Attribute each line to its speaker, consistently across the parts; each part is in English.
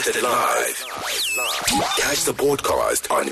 Speaker 1: Broadcasted live. Catch the podcast on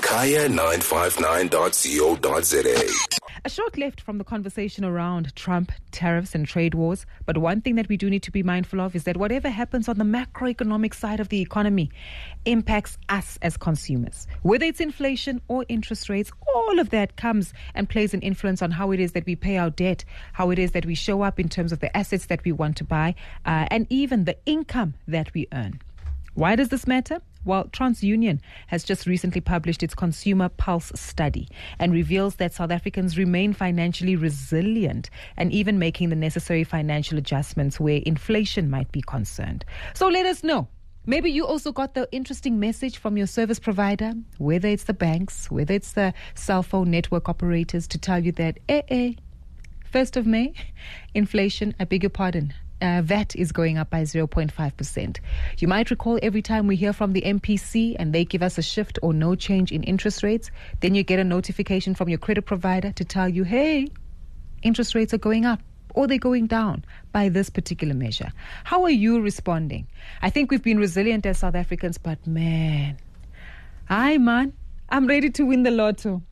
Speaker 1: kaya959.co.za.
Speaker 2: A short left from the conversation around Trump, tariffs and trade wars. But one thing that we do need to be mindful of is that whatever happens on the macroeconomic side of the economy impacts us as consumers. Whether it's inflation or interest rates, all of that comes and plays an influence on how it is that we pay our debt, how it is that we show up in terms of the assets that we want to buy, and even the income that we earn. Why does this matter? Well, TransUnion has just recently published its Consumer Pulse study and reveals that South Africans remain financially resilient and even making the necessary financial adjustments where inflation might be concerned. So let us know. Maybe you also got the interesting message from your service provider, whether it's the banks, whether it's the cell phone network operators, to tell you that, 1st of May, inflation, I beg your pardon, VAT is going up by 0.5%. You might recall every time we hear from the MPC and they give us a shift or no change in interest rates, then you get a notification from your credit provider to tell you, hey, interest rates are going up or they're going down by this particular measure. How are you responding? I think we've been resilient as South Africans, but man, I'm ready to win the lotto.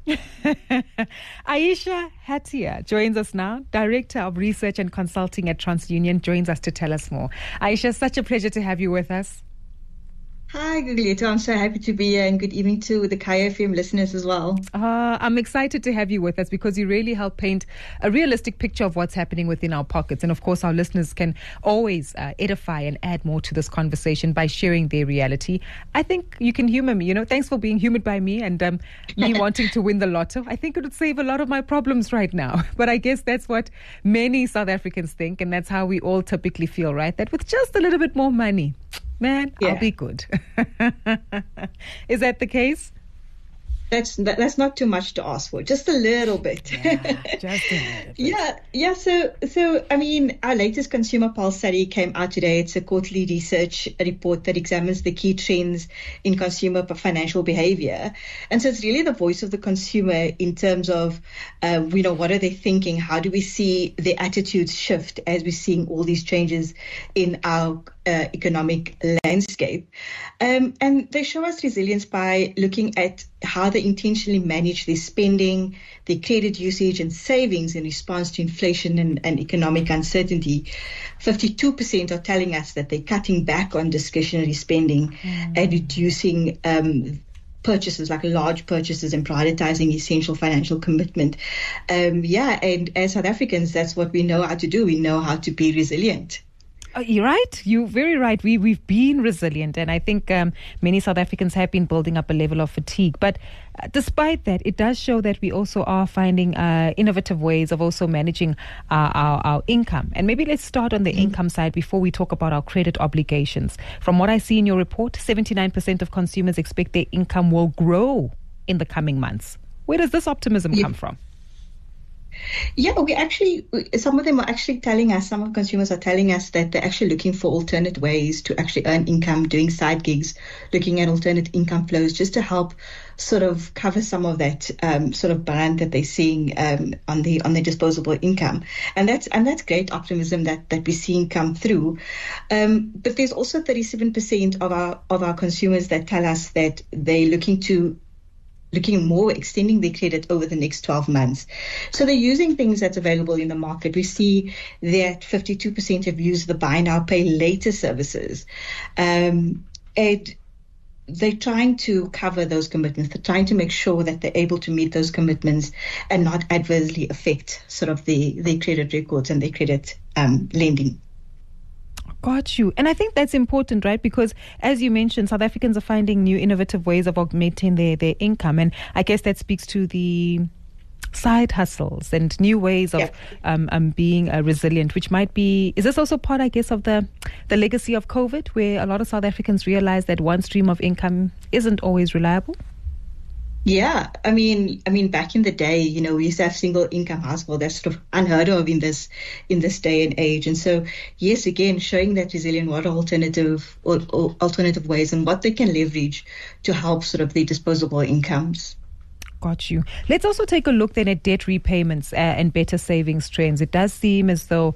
Speaker 2: Aisha Hatia joins us now, Director of Research and Consulting at TransUnion, joins us to tell us more. Aisha, such a pleasure to have you with us.
Speaker 3: Hi, Guglielmo. I'm so happy to be here, and good evening to the Kaya FM listeners as well.
Speaker 2: I'm excited to have you with us because you really help paint a realistic picture of what's happening within our pockets. And of course, our listeners can always edify and add more to this conversation by sharing their reality. I think you can humor me, thanks for being humored by me and me wanting to win the lotto. I think it would save a lot of my problems right now. But I guess that's what many South Africans think, and that's how we all typically feel, right? That with just a little bit more money, man, yeah, I'll be good. Is that the case?
Speaker 3: That's not too much to ask for. Just a little bit.
Speaker 2: Yeah, just a little bit.
Speaker 3: Yeah. So I mean, our latest Consumer Pulse study came out today. It's a quarterly research report that examines the key trends in consumer financial behavior. And so it's really the voice of the consumer in terms of, what are they thinking? How do we see their attitudes shift as we're seeing all these changes in our economic landscape? And they show us resilience by looking at how they intentionally manage their spending, their credit usage and savings in response to inflation and economic uncertainty. 52% are telling us that they're cutting back on discretionary spending and reducing purchases, like large purchases, and prioritizing essential financial commitment. And as South Africans, that's what we know how to do. We know how to be resilient.
Speaker 2: You're right. You're very right. We've been resilient, and I think many South Africans have been building up a level of fatigue. But despite that, it does show that we also are finding innovative ways of also managing our income. And maybe let's start on the income side before we talk about our credit obligations. From what I see in your report, 79% of consumers expect their income will grow in the coming months. Where does this optimism come from?
Speaker 3: Yeah, some of them are actually telling us, some of consumers are telling us that they're actually looking for alternate ways to actually earn income, doing side gigs, looking at alternate income flows just to help sort of cover some of that sort of burn that they're seeing on their disposable income. And that's great optimism that we're seeing come through. But there's also 37% of our consumers that tell us that they're looking more, extending their credit over the next 12 months. So they're using things that's available in the market. We see that 52% have used the buy now, pay later services. And they're trying to cover those commitments. They're trying to make sure that they're able to meet those commitments and not adversely affect sort of their credit records and their credit lending.
Speaker 2: Got you. And I think that's important, right? Because as you mentioned, South Africans are finding new innovative ways of augmenting their income. And I guess that speaks to the side hustles and new ways of being resilient, which might be, is this also part, I guess, of the legacy of COVID, where a lot of South Africans realize that one stream of income isn't always reliable?
Speaker 3: Yeah, I mean, back in the day, we used to have single income household. That's sort of unheard of in this day and age. And so, yes, again, showing that resilient, what are alternative ways and what they can leverage to help sort of their disposable incomes.
Speaker 2: Got you. Let's also take a look then at debt repayments and better savings trends. It does seem as though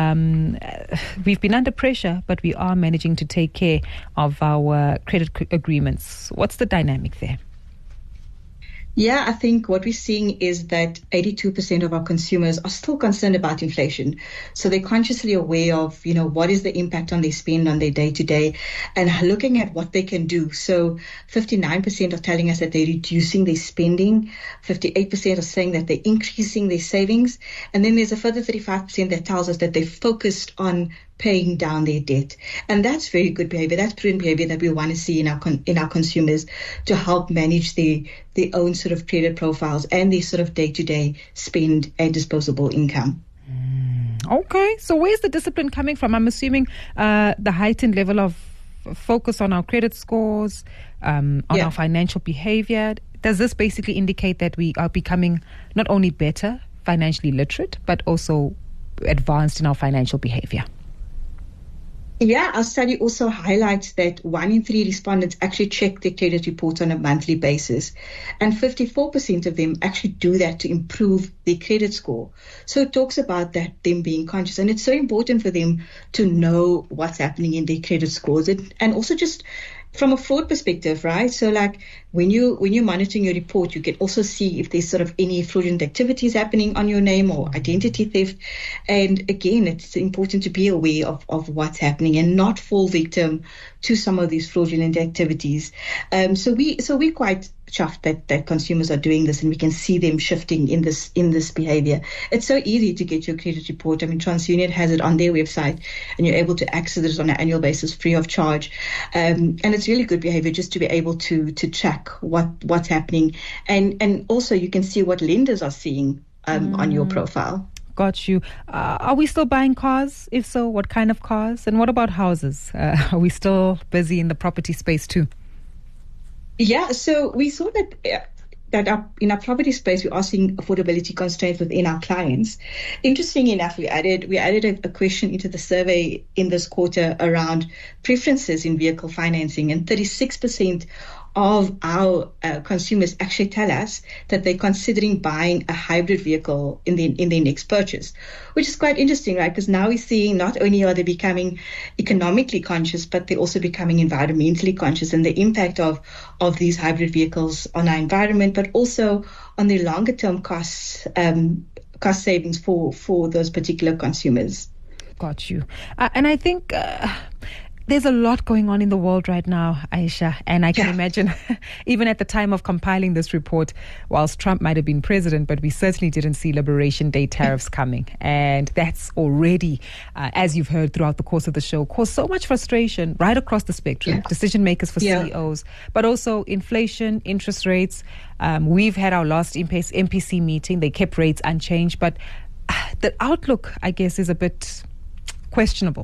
Speaker 2: we've been under pressure, but we are managing to take care of our credit agreements. What's the dynamic there?
Speaker 3: Yeah, I think what we're seeing is that 82% of our consumers are still concerned about inflation. So they're consciously aware of, what is the impact on their spend on their day to day and looking at what they can do. So 59% are telling us that they're reducing their spending. 58% are saying that they're increasing their savings. And then there's a further 35% that tells us that they're focused on paying down their debt. And that's very good behavior. That's prudent behavior that we want to see in our consumers to help manage their own sort of credit profiles and their sort of day-to-day spend and disposable income.
Speaker 2: Okay. So where's the discipline coming from? I'm assuming the heightened level of focus on our credit scores, on our financial behavior. Does this basically indicate that we are becoming not only better financially literate, but also advanced in our financial behavior?
Speaker 3: Yeah, our study also highlights that 1 in 3 respondents actually check their credit reports on a monthly basis, and 54% of them actually do that to improve their credit score. So it talks about that them being conscious, and it's so important for them to know what's happening in their credit scores, and also just from a fraud perspective, right? So like when you're monitoring your report, you can also see if there's sort of any fraudulent activities happening on your name or identity theft. And again, it's important to be aware of what's happening and not fall victim to some of these fraudulent activities. So we're quite chuffed that consumers are doing this, and we can see them shifting in this behavior. It's so easy to get your credit report. I mean, TransUnion has it on their website, and you're able to access it on an annual basis free of charge. And it's really good behavior just to be able to track what's happening, and also you can see what lenders are seeing on your profile.
Speaker 2: Got you. Are we still buying cars? If so, what kind of cars? And what about houses? Are we still busy in the property space too?
Speaker 3: Yeah, so we saw that in our property space, we are seeing affordability constraints within our clients. Interestingly enough, we added a question into the survey in this quarter around preferences in vehicle financing, and 36% of our consumers actually tell us that they're considering buying a hybrid vehicle in their next purchase, which is quite interesting, right? Because now we're seeing not only are they becoming economically conscious, but they're also becoming environmentally conscious, and the impact of these hybrid vehicles on our environment, but also on the longer term cost savings for those particular consumers.
Speaker 2: Got you. And I think there's a lot going on in the world right now, Aisha, and I can imagine even at the time of compiling this report, whilst Trump might have been president, but we certainly didn't see Liberation Day tariffs coming. And that's already, as you've heard throughout the course of the show, caused so much frustration right across the spectrum, decision makers for CEOs, but also inflation, interest rates. We've had our last MPC meeting. They kept rates unchanged, but the outlook, I guess, is a bit questionable.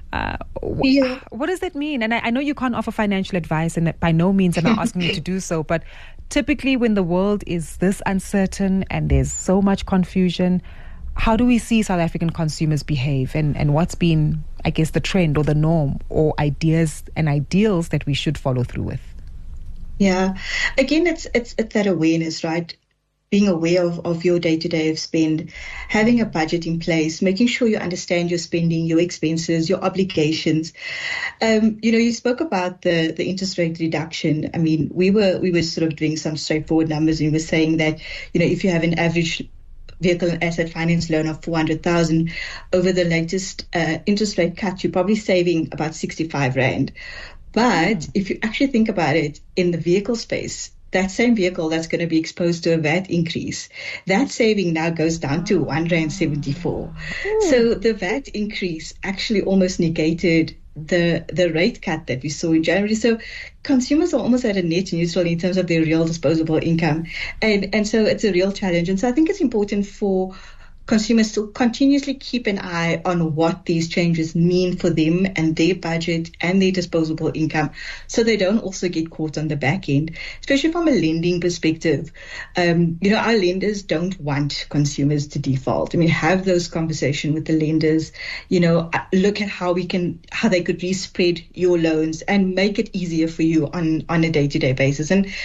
Speaker 2: What does that mean? And I know you can't offer financial advice, and by no means am I asking you to do so, but typically when the world is this uncertain and there's so much confusion, how do we see South African consumers behave, and what's been, I guess, the trend or the norm or ideas and ideals that we should follow through with?
Speaker 3: Yeah, again, it's that awareness, right? Being aware of your day-to-day spend, having a budget in place, making sure you understand your spending, your expenses, your obligations. You spoke about the interest rate reduction. I mean, we were sort of doing some straightforward numbers, and we were saying that, if you have an average vehicle and asset finance loan of 400,000 over the latest interest rate cut, you're probably saving about 65 Rand. But if you actually think about it, in the vehicle space, that same vehicle that's going to be exposed to a VAT increase, that saving now goes down to 1.74 Rand. So the VAT increase actually almost negated the rate cut that we saw in January. So consumers are almost at a net neutral in terms of their real disposable income. And so it's a real challenge. And so I think it's important for consumers to continuously keep an eye on what these changes mean for them and their budget and their disposable income, so they don't also get caught on the back end, especially from a lending perspective. Our lenders don't want consumers to default. I mean, have those conversations with the lenders, look at how they could respread your loans and make it easier for you on a day-to-day basis. And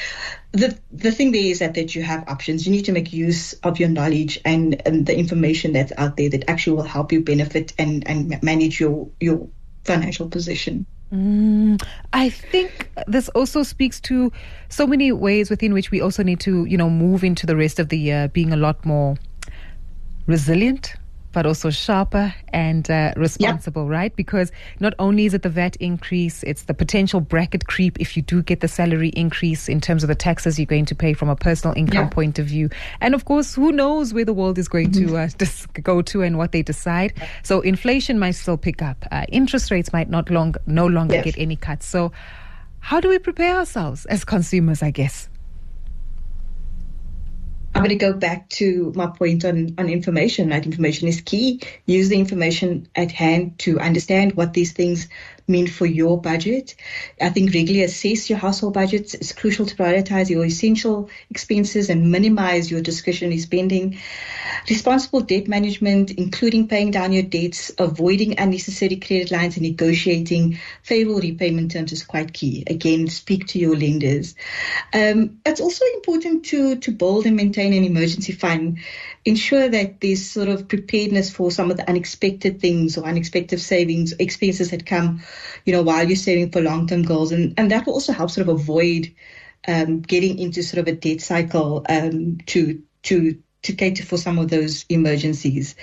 Speaker 3: the thing there is that you have options. You need to make use of your knowledge and the information that's out there that actually will help you benefit and manage your financial position.
Speaker 2: I think this also speaks to so many ways within which we also need to, move into the rest of the year being a lot more resilient, but also sharper and responsible, right? Because not only is it the VAT increase, it's the potential bracket creep if you do get the salary increase in terms of the taxes you're going to pay from a personal income point of view. And of course, who knows where the world is going to go to and what they decide. So inflation might still pick up. Interest rates might no longer get any cuts. So how do we prepare ourselves as consumers, I guess?
Speaker 3: I'm going to go back to my point on information. Right? Information is key. Use the information at hand to understand what these things mean for your budget. I think regularly assess your household budgets. It's crucial to prioritize your essential expenses and minimize your discretionary spending. Responsible debt management, including paying down your debts, avoiding unnecessary credit lines and negotiating favorable repayment terms is quite key. Again, speak to your lenders. It's also important to build and maintain an emergency fund. Ensure that there's sort of preparedness for some of the unexpected things or unexpected savings, expenses that come, while you're saving for long-term goals. And that will also help sort of avoid getting into sort of a debt cycle to cater for some of those emergencies.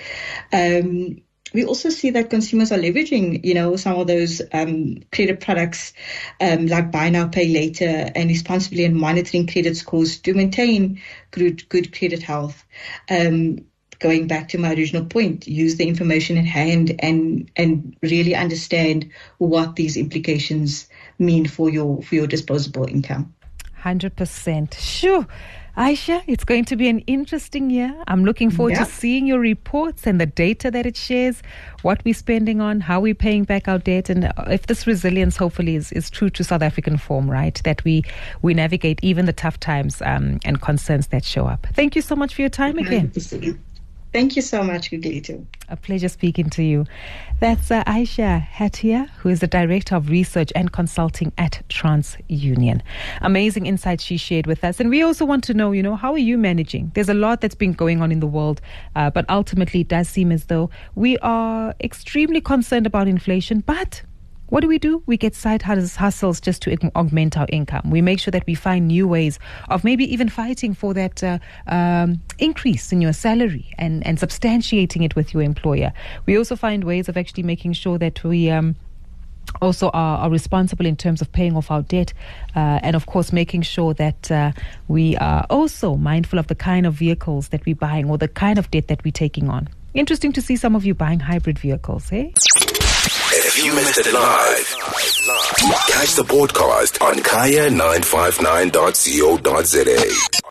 Speaker 3: We also see that consumers are leveraging, some of those credit products like buy now, pay later, and responsibly and monitoring credit scores to maintain good credit health. Going back to my original point, use the information at hand and really understand what these implications mean for your disposable income.
Speaker 2: 100%. Sure. Aisha, it's going to be an interesting year. I'm looking forward to seeing your reports and the data that it shares, what we're spending on, how we're paying back our debt, and if this resilience hopefully is true to South African form, right? That we navigate even the tough times and concerns that show up. Thank you so much for your time again.
Speaker 3: Thank you so much, Guglito.
Speaker 2: A pleasure speaking to you. That's Aisha Hatia, who is the Director of Research and Consulting at TransUnion. Amazing insights she shared with us. And we also want to know, how are you managing? There's a lot that's been going on in the world, but ultimately it does seem as though we are extremely concerned about inflation, but what do? We get side hustles just to augment our income. We make sure that we find new ways of maybe even fighting for that increase in your salary and substantiating it with your employer. We also find ways of actually making sure that we also are responsible in terms of paying off our debt and, of course, making sure that we are also mindful of the kind of vehicles that we're buying or the kind of debt that we're taking on. Interesting to see some of you buying hybrid vehicles, eh?
Speaker 1: If you missed it live, catch the podcast on kaya959.co.za.